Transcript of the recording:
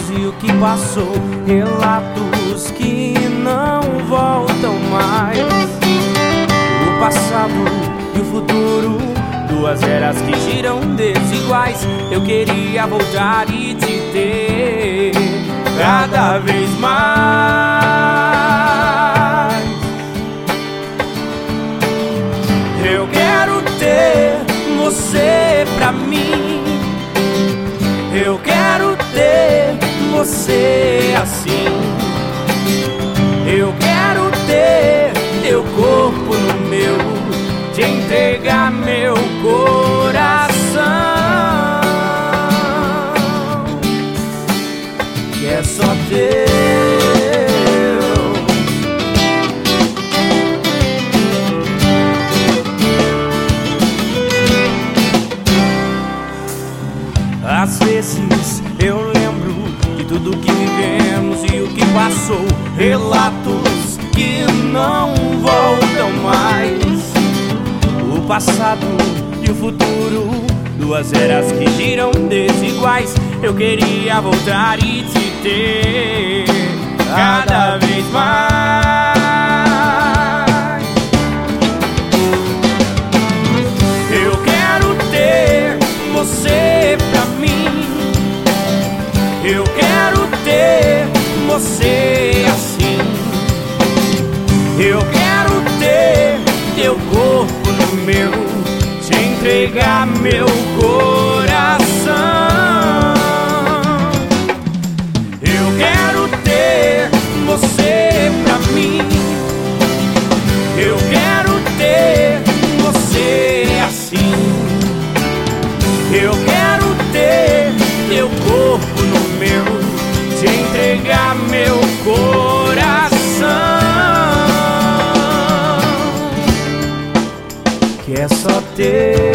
e o que passou, relatos que não voltam mais. O passado e o futuro, duas eras que giram desiguais. Eu queria voltar e te ter cada vez mais. Eu quero ter você pra mim. Eu quero ter você assim. Eu quero ter teu corpo no meu, te entregar meu coração, que é só teu. Às vezes eu lembro de tudo que vivemos e o que passou, relatos que não voltam mais. O passado e o futuro, duas eras que giram desiguais. Eu queria voltar e te ter cada vez mais. Eu quero ter você pra mim. Eu quero ter você assim. Eu quero ter teu corpo no meu, te entregar meu coração. Eu quero ter você pra mim. Eu quero ter você assim. Eu quero ter teu corpo no meu, te entregar meu coração, que é só teu.